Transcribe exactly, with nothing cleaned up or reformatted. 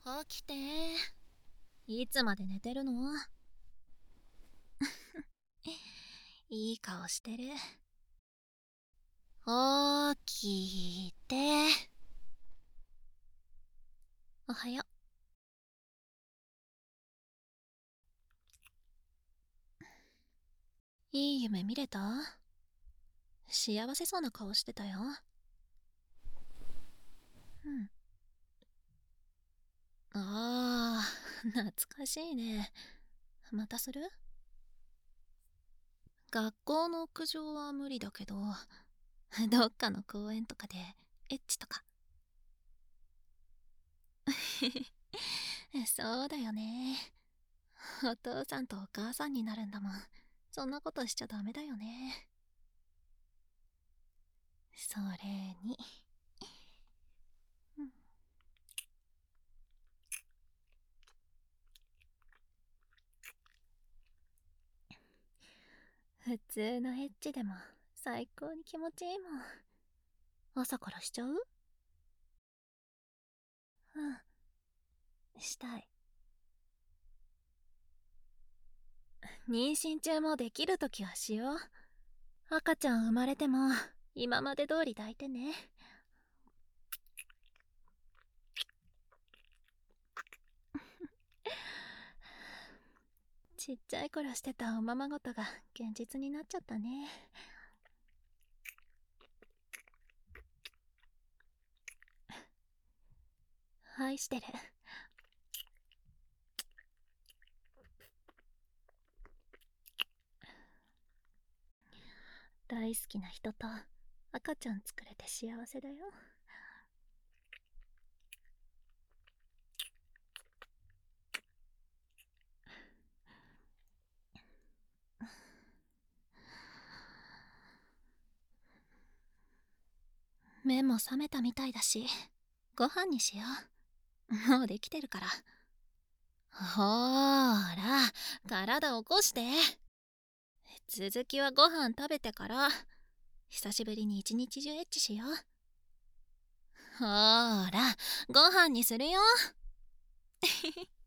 起きて。いつまで寝てるの？いい顔してる。起きて。おはよう。いい夢見れた？幸せそうな顔してたよ。うん。ああ、懐かしいね。またする？学校の屋上は無理だけど、どっかの公園とかでエッチとか。そうだよね。お父さんとお母さんになるんだもん。そんなことしちゃダメだよね。それに、うん、普通のエッチでも最高に気持ちいいもん。朝からしちゃう？うん、したい。妊娠中もできるときはしよう。赤ちゃん生まれても今まで通り抱いてね。ちっちゃい頃してたおままごとが現実になっちゃったね。愛してる。大好きな人と赤ちゃん作れて幸せだよ。目も覚めたみたいだし、ご飯にしよう。もうできてるから。ほーら、体起こして。続きはご飯食べてから。久しぶりに一日中エッチしよう。ほーら、ご飯にするよ。